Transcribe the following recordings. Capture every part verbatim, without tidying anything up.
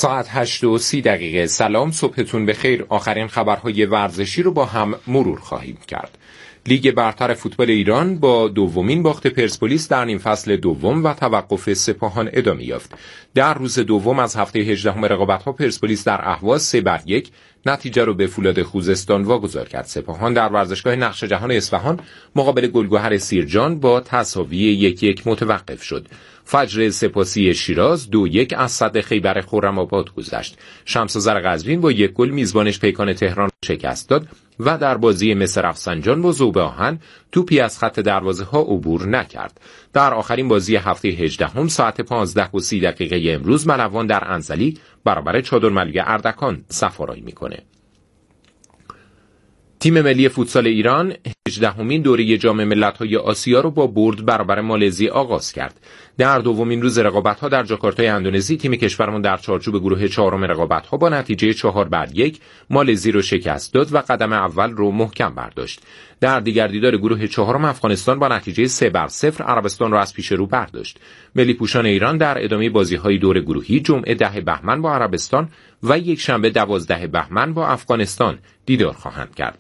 ساعت هشت و سی دقیقه. سلام، صبحتون بخیر. آخرین خبرهای ورزشی رو با هم مرور خواهیم کرد. لیگ برتر فوتبال ایران با دومین باخت پرسپولیس در نیم فصل دوم و توقف سپاهان ادامه یافت. در روز دوم از هفته هجدهم رقابت‌ها پرسپولیس در اهواز سه بر یک نتیجه رو به فولاد خوزستان واگذار کرد. سپاهان در ورزشگاه نقش جهان اصفهان مقابل گلگهر سیرجان با تساوی یک یک متوقف شد. فجر سپاسی شیراز دو یک از صد خیبر خرم‌آباد گذشت. شمس زر قزوین با یک گل میزبانش پیکان تهران شکست داد و در بازی مس رفسنجان با ذوب آهن توپی از خط دروازه ها عبور نکرد. در آخرین بازی هفته هجدهم ساعت پانزده و سی دقیقه امروز ملوان در انزلی برابر چادرملوی اردکان سفارایی میکنه. تیم ملی فوتسال ایران هجدهمین دوره جام ملت‌های آسیا رو با برد برابر مالزی آغاز کرد. در دومین روز رقابت‌ها در جاکارتای اندونزی تیم کشورمون در چارچوب گروه چهارم رقابت‌ها با نتیجه چهار بر یک مالزی رو شکست داد و قدم اول رو محکم برداشت. در دیگر دیدار گروه چهارم افغانستان با نتیجه سه بر صفر عربستان رو از پیش رو برداشت. ملی پوشان ایران در ادامه بازی‌های دور گروهی جمعه ده بهمن با عربستان و یک شنبه دوازده بهمن با افغانستان دیدار خواهند کرد.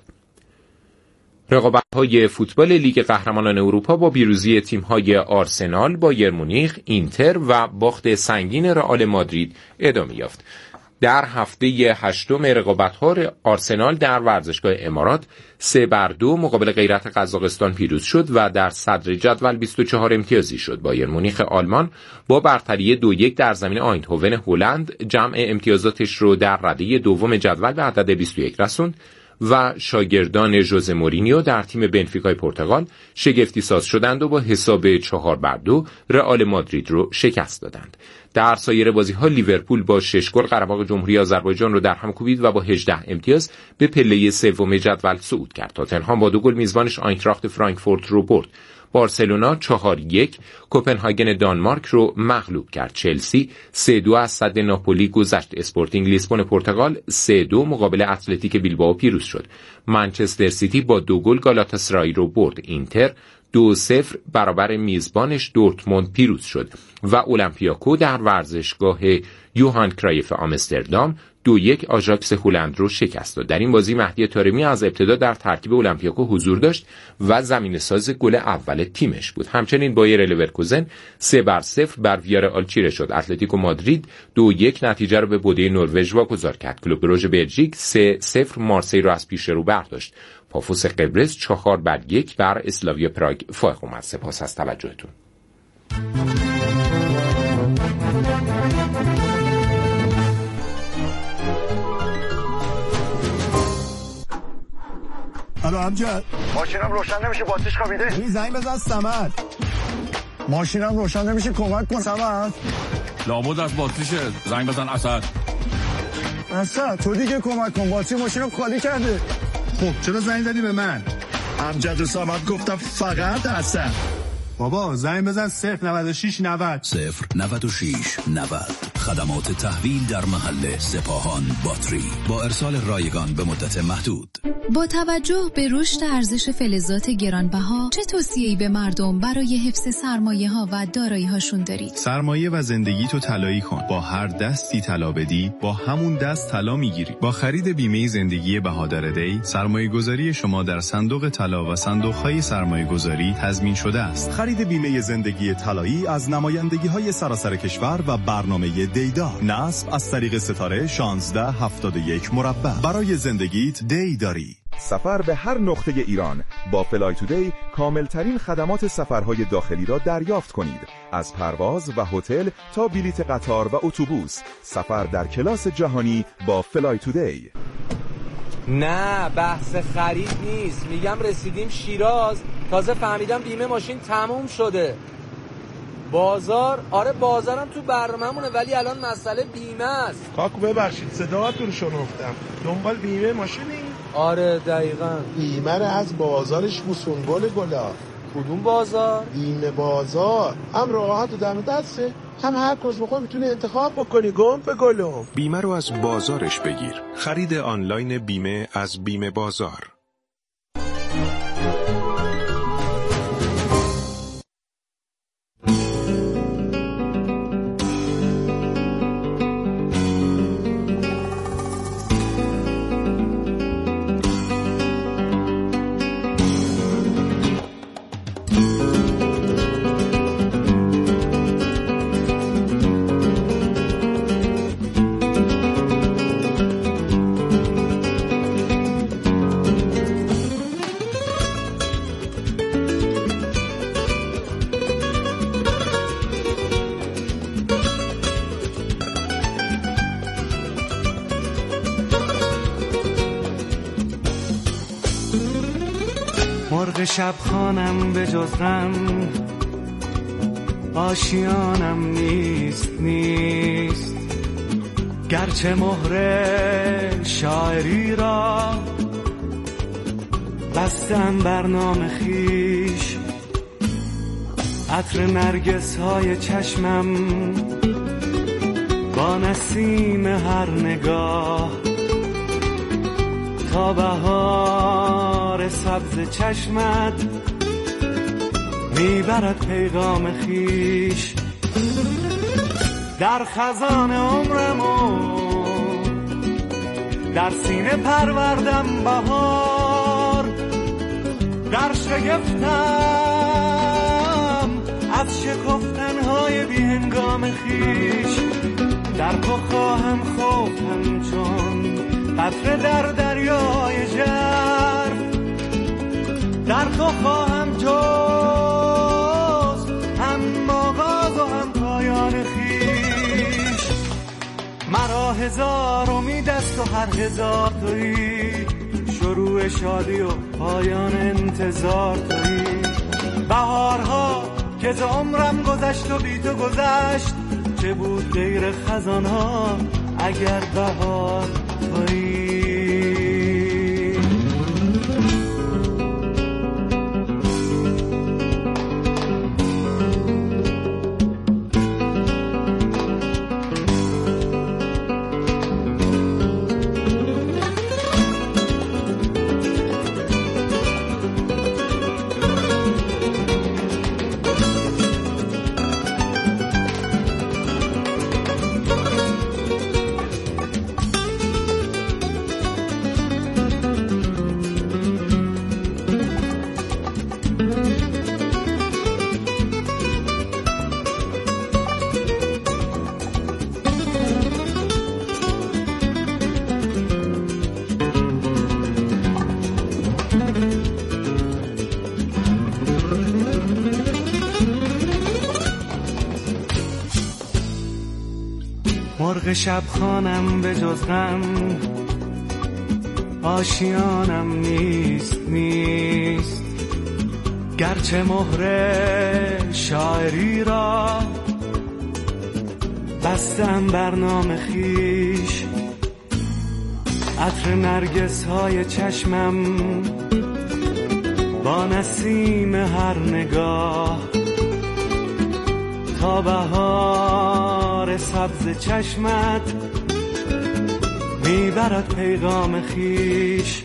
رقابت‌های فوتبال لیگ قهرمانان اروپا با پیروزی تیم‌های آرسنال، بایر مونیخ، اینتر و باخت سنگین رئال مادرید ادامه یافت. در هفته هشتم رقابت‌ها آرسنال در ورزشگاه امارات سه بر دو مقابل غیرت قزاقستان پیروز شد و در صدر جدول بیست و چهار امتیازی شد. بایر مونیخ آلمان با برتری دو یک در زمین آیندهوون هلند جمع امتیازاتش رو در رده دوم جدول به عدد بیست و یک رسوند و شاگردان ژوزه مورینیو در تیم بنفیکای پرتغال شگفتی ساز شدند و با حساب چهار بر دو رئال مادرید رو شکست دادند. در سایر بازی‌ها لیورپول با شش گل قره‌باغ جمهوری آذربایجان رو در هم کوبید و با هجده امتیاز به پله سوم جدول صعود کرد. تاتنهام با دو گل میزبانش آینتراخت فرانکفورت رو برد. بارسلونا چهار یک کوپنهاگن دانمارک رو مغلوب کرد. چلسی سه دو از صد ناپولی گذشت. اسپورتینگ لیسبون پرتغال سه دو مقابل اتلتیک بیلبائو پیروز شد. منچستر سیتی با دو گل گالاتاسرای رو برد. اینتر دو صفر برابر میزبانش دورتموند پیروز شد و اولمپیاکو در ورزشگاه یوهان کرایف آمستردام دو یک آژاکس هلند رو شکست داد. در این بازی مهدی طارمی از ابتدا در ترکیب اولمپیاکو حضور داشت و زمینه ساز گل اول تیمش بود. همچنین بایر لورکوزن سه بر صفر بر ویارئال چیره شد. اتلتیکو مادرید دو یک نتیجه رو به بوده نروژ واگذار کرد. کلوب بروژ بلژیک سه صفر مارسی رو از پیش رو برداشت. پافوس قبرس چهار بر یک بر اسلاویا پراگ فائق اومد. سپاس از توجهتون. الو امجد، ماشینم روشن نمیشه، باتریش خوابیده. این زنگ بزن صمد. ماشینم روشن نمیشه، کمک کن صمد. لابد از باتریشه، زنگ بزن اسد. اسد تو دیگه کمک کن، باتری ماشینم خالی کرده. خب چرا زنگ زدی به من؟ امجد و صمد گفتم فقط اسد. بابا زنگ بزن صفر نود و شش نود صفر نود و شش نود. خدمات تحویل در محل سپاهان باتری با ارسال رایگان به مدت محدود. با توجه به رشد ارزش فلزات گرانبها چه توصیه‌ای به مردم برای حفظ سرمایه‌ها و دارایی‌هاشون دارید؟ سرمایه و زندگی تو طلایی کن. با هر دستی طلا بدی با همون دست طلا میگیری. با خرید بیمه زندگی بهادر دی سرمایه‌گذاری شما در صندوق طلا و صندوق‌های سرمایه‌گذاری تضمین شده است. خرید بیمه زندگی طلایی از نمایندگی‌های سراسر کشور و برنامه دیدار. نصب از طریق ستاره شانزده هفتاد و یک مربع. برای زندگیت دی داری. سفر به هر نقطه ایران با فلای تودی کاملترین خدمات سفرهای داخلی را دریافت کنید. از پرواز و هتل تا بلیت قطار و اتوبوس، سفر در کلاس جهانی با فلای تودی. نه بحث خرید نیست، میگم رسیدیم شیراز، تازه فهمیدم بیمه ماشین تموم شده. بازار، آره بازارم تو برنامه‌مونه ولی الان مسئله بیمه است. کاکو ببخشید صداتون رو شنفتم، دنبال بیمه ماشینی؟ آره دقیقاً. بیمه رو از بازارش بوسونگل گلا. کدوم بازار؟ بیمه بازار، هم راحت و دم دسته، هم هر کس بخواه میتونه انتخاب بکنی. گم به گلم. بیمه رو از بازارش بگیر. خرید آنلاین بیمه از بیمه بازار. مرغ شب خانم به جز غم آشیانم نیست نیست، گرچه مهر شاعری را بستم بر نام خیش، عطر نرگس های چشمم با نسیم هر نگاه، تا بهار سبز چشمت میبرد پیغام خیش. در خزان عمرمو در سینه پروردم بهار، در شگفتم از شکفتنهای بی هنگام خیش، در تو خواهم خوفم چون قطره در دریای ژرف، در تو خواهم جز هم آغاز و هم پایان خیش. مرا هزار امید است و هر هزار تویی، شروع شادی و پایان انتظار تویی. بهارها که ز عمرم گذشت و بی تو گذشت، چه بود غیر خزانها اگر بهار تویی. مرغ شب خانم به جز غم آشیانم نیست نیست، گرچه مهر شاعری را بستم بر نام خیش، عطر نرگس های چشمم با نسیم هر نگاه، تا بهار سبز چشمت میبرد پیغام خیش.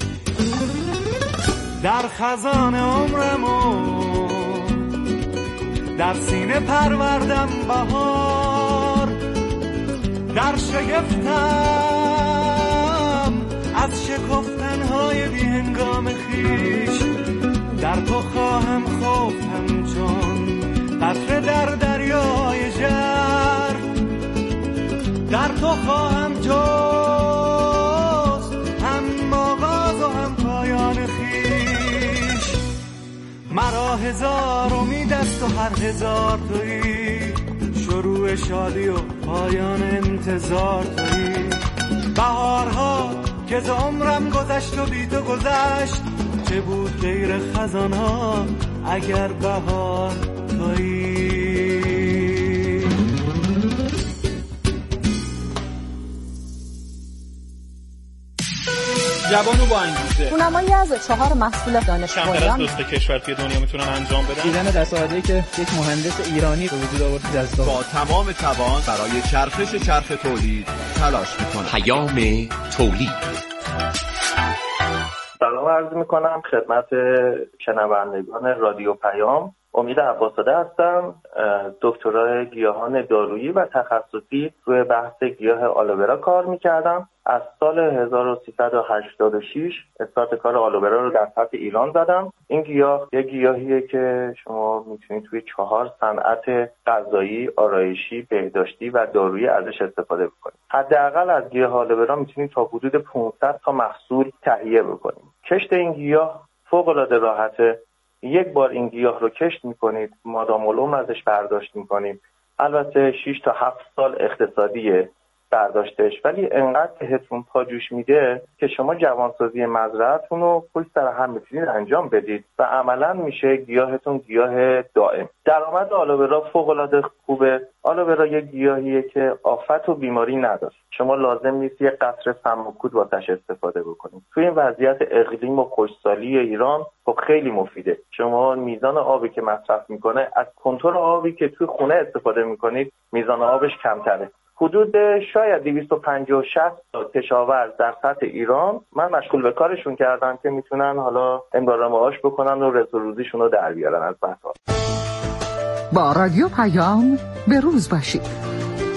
در خزان عمرمو در سینه پروردم بهار، در شگفتم از شکفتنهای بی هنگام خیش، در تو خواهم خوفم چون قطره در دریای ژرف، در تو خواهم جز هم آغاز و هم پایان خیش. مرا هزار امید است و هر هزار تویی، شروع شادی و پایان انتظار تویی. بهارها که ز عمرم گذشت و بی تو گذشت، چه بود غیر خزانها اگر بهار تویی. جوانو با انگیزه رونمایی از چهار محصول دانش آموزان کمتر از دوست کشور توی دنیا میتونن انجام بدن. دیدن دستاوردی که یک مهندس ایرانی به وجود آورد دستاورد با تمام توان برای چرخش چرخ تولید تلاش میکنه. پیام تولید. سلام عرض میکنم خدمت شنوندگان رادیو پیام. امید عباس‌زاده هستم، دکترای گیاهان دارویی و تخصصی روی بحث گیاه آلوورا کار میکردم. از سال هزار و سیصد و هشتاد و شش استارت کار آلوورا رو در سطح ایران زدم. این گیاه یک گیاهیه که شما میتونید توی چهار صنعت غذایی، آرایشی، بهداشتی و دارویی ازش استفاده بکنید. حداقل از گیاه آلوورا میتونید تا حدود پانصد تا محصول تهیه بکنید. کشت این گیاه فوق‌العاده راحته. یک بار این گیاه رو کشت میکنید، مادام العمر ازش برداشت میکنید. البته شش تا هفت سال اقتصادیه برداشتش، ولی انقدر بهتون پا جوش میده که شما جوانسازی مزرعه‌تون رو پشت سر هم میتونید انجام بدید و عملا میشه گیاهتون گیاه دائم. درآمد آلوورا فوق‌العاده خوبه. آلوورا یه گیاهیه که آفت و بیماری نداره. شما لازم نیست یه قطره سم و کود واسش استفاده بکنید. توی این وضعیت اقلیم و خشکسالی ایران خب خیلی مفیده. شما میزان آبی که مصرف میکنه از کنتور آبی که توی خونه استفاده میکنید میزان آبش کمتره. حدود شاید دویست و پنجاه شصت تا کشاورز در سطح ایران من مشغول به کارشون کردم که میتونن حالا امرار معاش بکنن و رزق و روزیشون رو در بیارن از بحثا. با رادیو پیام به روز باشید.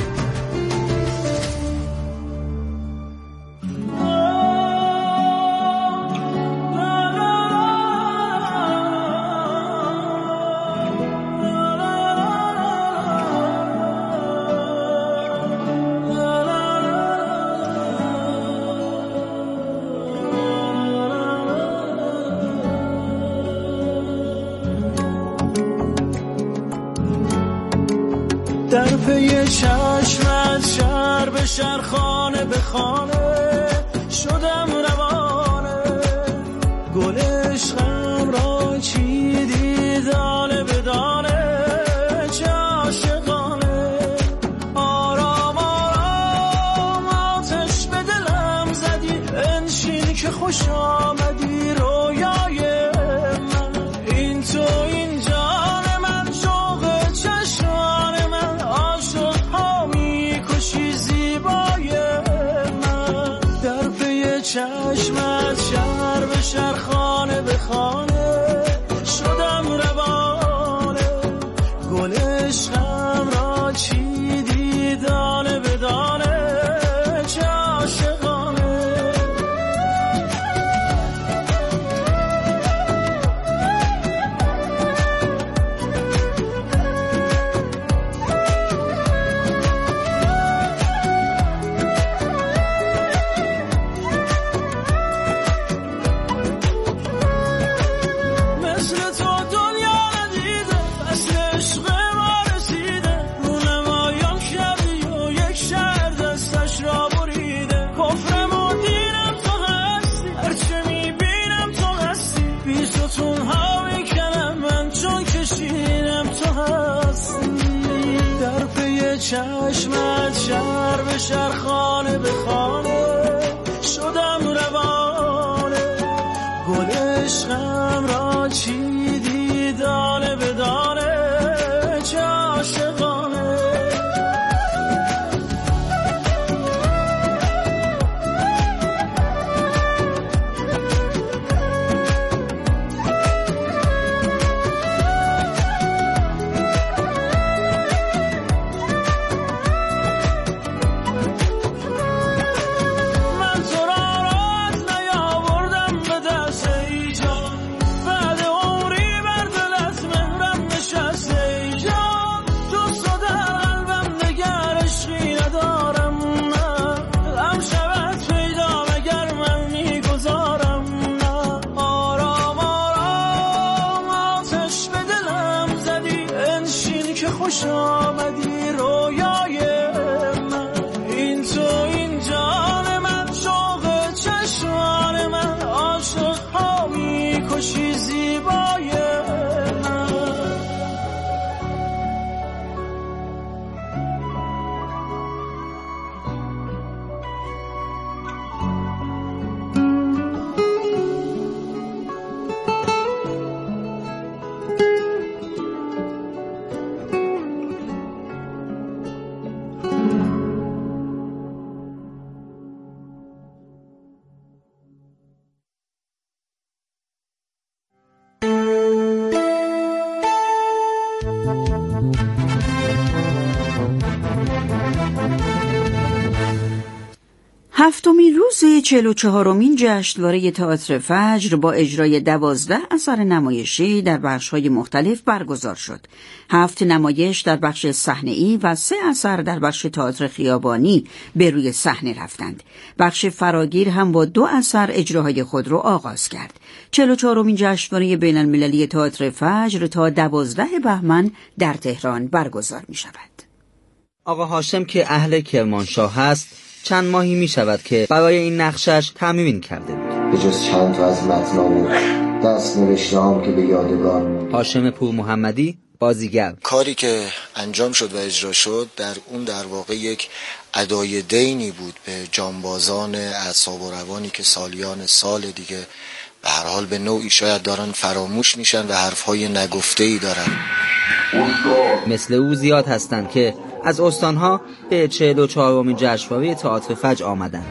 در پی چشمت شهر به شهر خانه به خانه شدم روانه، گل عشقم را چیدی دانه به دانه، چه عاشقانه. آرام آرام آتش به دلم زدی، انشین که خوش آمدی رویای من. این تو این جان من، شوق چشمان من، عاشق ها میکشی زیبای من. در پی چشمت شهر به شهر خانه به خانه شدم روانه، گل عشقم را چیدی دانه به دانه، چه عاشقانه. چشمت شهر به شهر خانه به خانه شدم روانه، گل عشقم را چیدی دانه به دانه، چه عاشقانه. خوش آمدی رویای من. این تو این جان من، شوق چشمان من، عاشق ها میکشی زیبای من. هفتمین روز چهل و چهارمین جشنواره تئاتر فجر با اجرای دوازده اثر نمایشی در بخش‌های مختلف برگزار شد. هفت نمایش در بخش صحنه‌ای و سه اثر در بخش تئاتر خیابانی به روی صحنه رفتند. بخش فراگیر هم با دو اثر اجراهای خود را آغاز کرد. چهل و چهارمین جشنواره بین‌المللی تئاتر فجر تا دوازده بهمن در تهران برگزار می‌شود. آقا هاشم که اهل کرمانشاه هست چند ماهی می شود که برای این نقشش تمرین کرده بود. به جز چند تا از متنامو دست نوشتهام که به یادگار موند. هاشم پور محمدی بازیگر. کاری که انجام شد و اجرا شد در اون در واقع یک ادای دینی بود به جانبازان اعصاب و روانی که سالیان سال دیگه به هر حال به نوعی شاید دارن فراموش میشن و حرفهای نگفته‌ای دارن. مثل او زیاد هستند که از استانها به چهل و چهارمین جشنواره تئاتر فجر آمدند.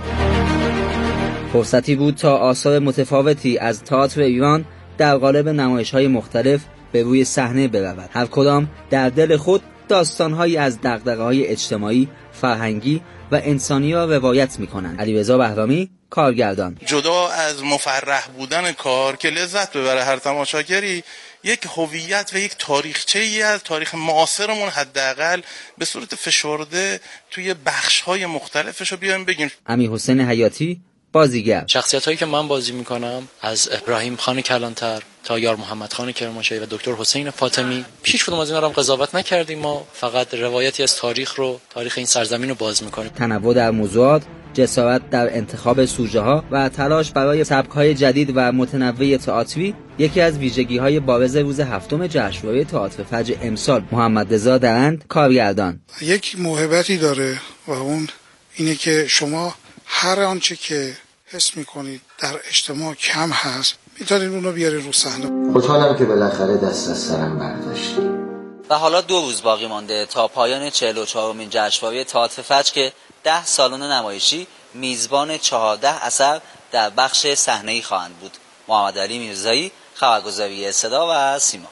فرصتی بود تا آثار متفاوتی از تئاتر ایران در قالب نمایش‌های مختلف به روی صحنه برود. هر کدام در دل خود داستان‌هایی از دغدغه‌های اجتماعی، فرهنگی و انسانی را روایت می‌کنند. علیرضا بهرامی، کارگردان. جدا از مفرح بودن کار که لذت ببره هر تماشاگری، یک هویت و یک تاریخچه‌ای از تاریخ معاصرمون حداقل به صورت فشرده توی بخش‌های مختلفش رو بیایم بگیم. امیرحسین حیاتی بازیگر. شخصیت‌هایی که من بازی می‌کنم از ابراهیم خان کلانتر تا یار محمد خان کرمانشاهی و دکتر حسین فاطمی، هیچ کدوم از اینا رو هم قضاوت نکردیم. ما فقط روایتی از تاریخ رو، تاریخ این سرزمین رو باز می‌کنیم. تنوع در موضوعات، جسارت در انتخاب سوژه‌ها و تلاش برای سبک‌های جدید و متنوع تئاتری یکی از ویژگی‌های بارز روز هفتم جشنواره تئاتر فجر امسال. محمد رضا درند، کارگردان. یک موهبتی داره و اون اینه که شما هر آنچه که حس می‌کنید در اجتماع کم هست می‌تونید اون رو بیارید رو صحنه. خوشحالم که بالاخره دست از سرم برداشتی. و حالا دو روز باقی مانده تا پایان چهل و چهارمین جشنواره تئاتر فجر که ده سالن نمایشی میزبان چهارده اثر در بخش صحنه‌ای خواهند بود. محمد علی میرزایی، خبرگزاری صدا و سیما.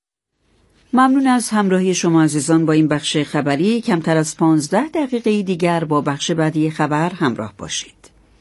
ممنون از همراهی شما عزیزان با این بخش خبری. کمتر از پانزده دقیقه دیگر با بخش بعدی خبر همراه باشید.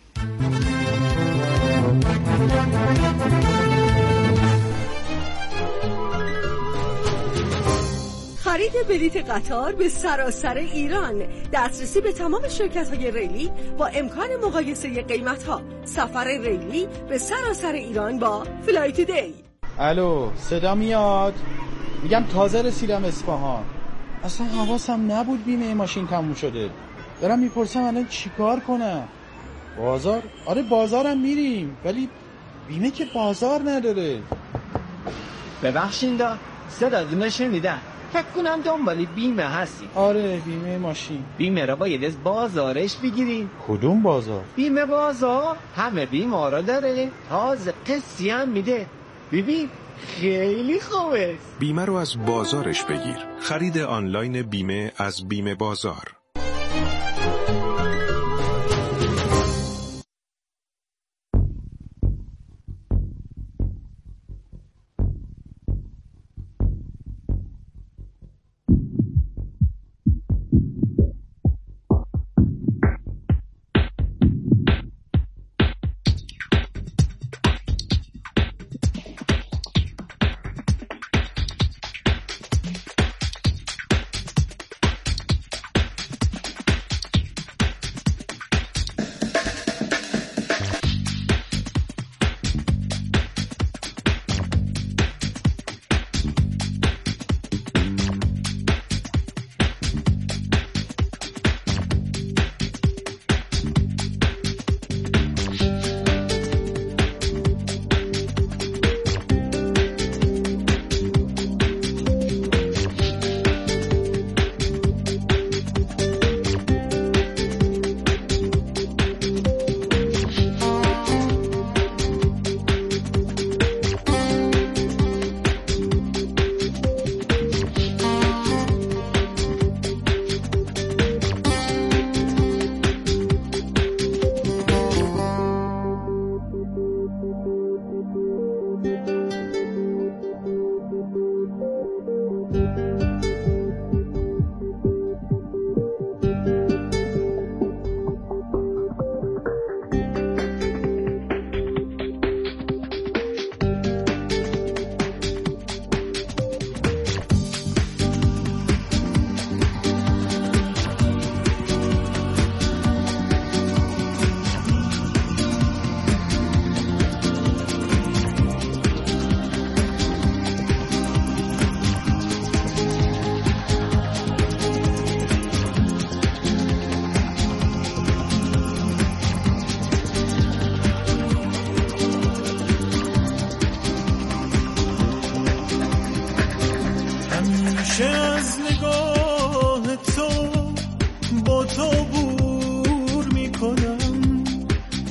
خرید بلیت قطار به سراسر ایران، دسترسی به تمام شرکت‌های ریلی با امکان مقایسه قیمت‌ها، سفر ریلی به سراسر ایران با فلای تودی. الو، صدا میاد؟ میگم تازه رسیدم اصفهان. اصلا حواسم نبود بیمه ماشین تموم شده. دارم میپرسم الان چیکار کنم؟ بازار؟ آره بازارم میریم، ولی بیمه که بازار نداره. ببخشید دا صدا شنیدم. فکر کنم دنبال بیمه هستی. آره بیمه ماشین. بیمه را باید از بازارش بگیریم. کدوم بازار؟ بیمه بازار همه بیمه را داره، تازه قسطی هم میده. ببین خیلی خوبه. بیمه رو از بازارش بگیر. خرید آنلاین بیمه از بیمه بازار.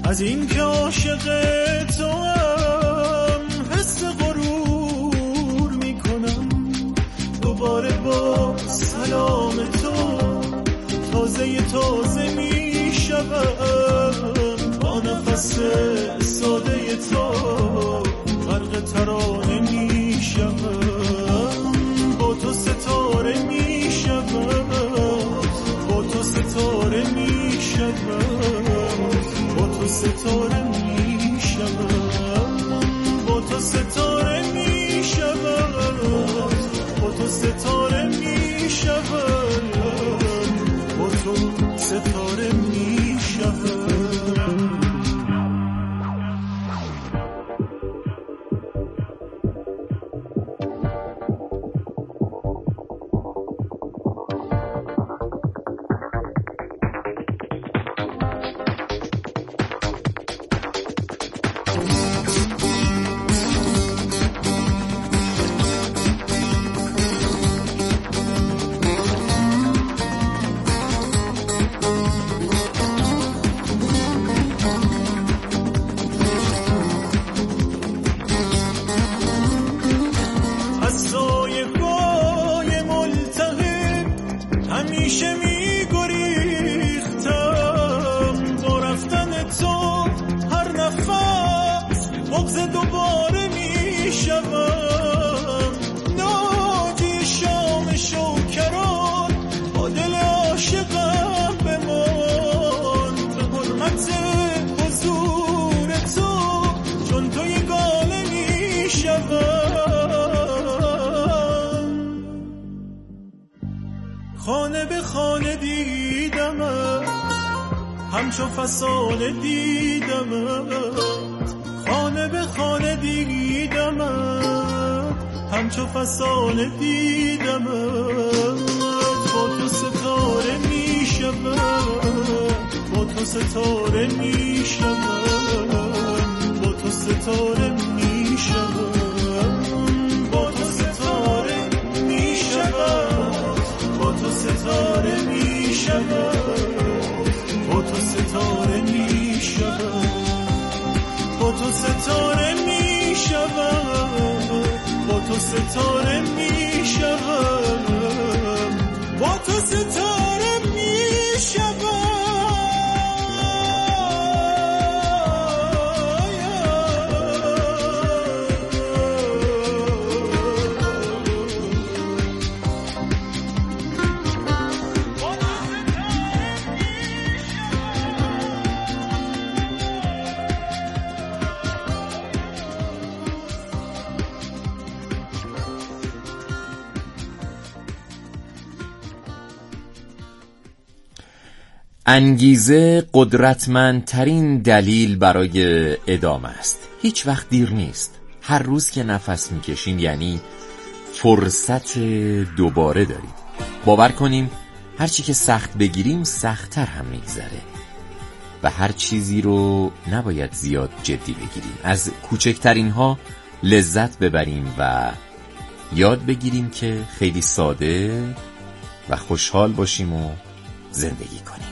از این که عاشق تو هم حس غرور میکنم، دوباره با سلام تو تازه تازه میشوم، با نفس ساده تو غرق ترانه میشوم، با تو ستاره میشوم، با تو ستاره میشوم، با تو ستاره میشوم، با تو ستاره میشوم، با تو ستاره میشوم، با تو ستاره میشوم. خانه به خانه دیدمت، همچو فسانه دیدمت، خانه به خانه دیدمت، همچو فسانه دیدمت، با تو ستاره میشم، با تو ستاره میشم، با تو ستاره میشم، با تو ستاره میشم، با تو ستاره میشم، با تو ستاره میشم، با تو ستاره میشم، با تو ستاره میشم، با تو ستاره میشم. انگیزه قدرتمندترین دلیل برای ادامه است. هیچ وقت دیر نیست. هر روز که نفس میکشیم یعنی فرصت دوباره داریم. باور کنیم هرچی که سخت بگیریم سخت‌تر هم میگذره و هر چیزی رو نباید زیاد جدی بگیریم. از کوچکترین ها لذت ببریم و یاد بگیریم که خیلی ساده و خوشحال باشیم و زندگی کنیم.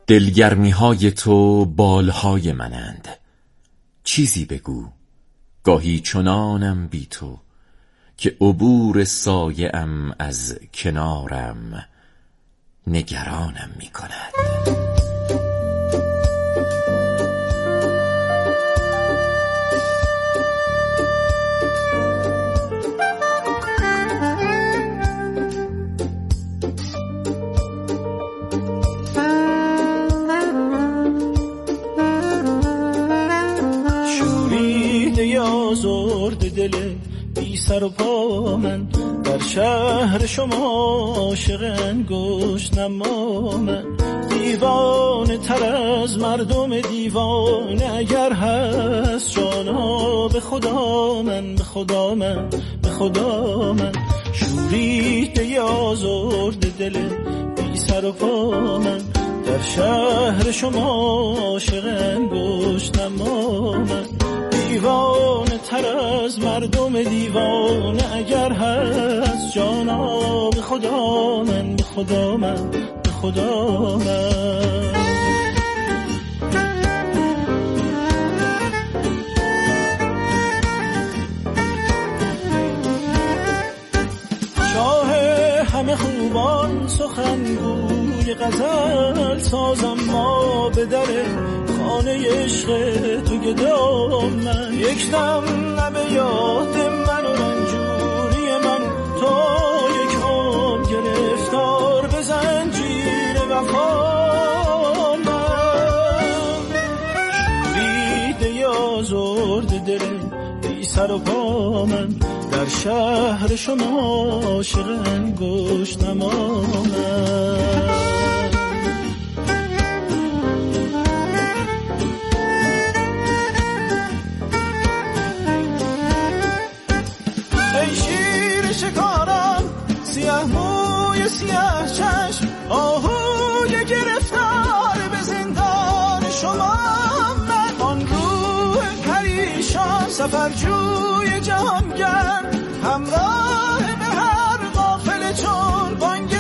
دلگرمی های تو بالهای منند. چیزی بگو، گاهی چنانم بی تو که عبور سایه ام از کنارم نگرانم می کند. آزرد دل بی سر و پا من، در شهر شما عاشق انگشت نما من. دیوانه تر از مردم دیوانه اگر هست جانا، به خدا من به خدا من به خدا من. شوریده آزرد دل بی سر و پا من، در شهر شما عاشق انگشت نما من. دیوانه تر از مردم دیوانه اگر هست جانا، به خدا من به خدا من به خدا من. شاه همه خوبان سخنگوی غزل سازم ما به در خانه عشق تو گدام من. یک دم نبه یاد من و رنجوری من، تا یک عمر گرفتار به زنجیر وفا من. شوریده آزرد دل بی سر و پا من، در شهر شما عاشق انگشت نما من. سیاه موی سیاه چشم، آهوی گرفتار به زندان شما من. آن روح پریشان سفرجوی جهانگرد، همراه به هر غافل چون بانگ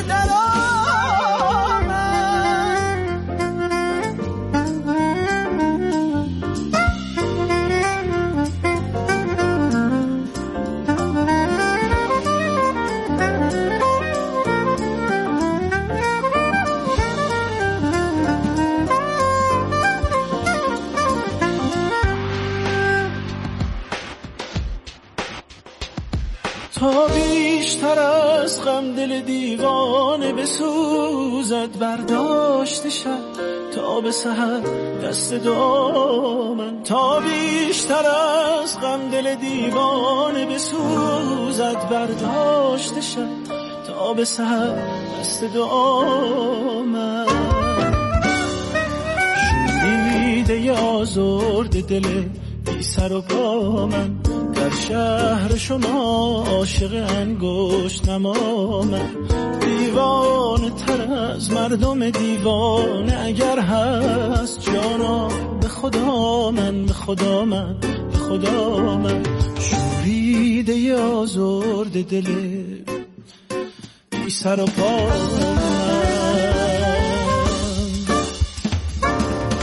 تا بیشتر از غم دل دیوانه بسوزد، برداشت شب تا به سحر دست دعا من. تا بیشتر از غم دل دیوانه بسوزد، برداشت شب تا به سحر دست دعا من. شوریده آزرد دل بی سر و پا من، در شهر شما عاشق انگشت نما من. دیوانه تر از مردم دیوانه اگر هست جانا، به خدا من به خدا من به خدا من. شوریده آزرد دل بی سر و پا من.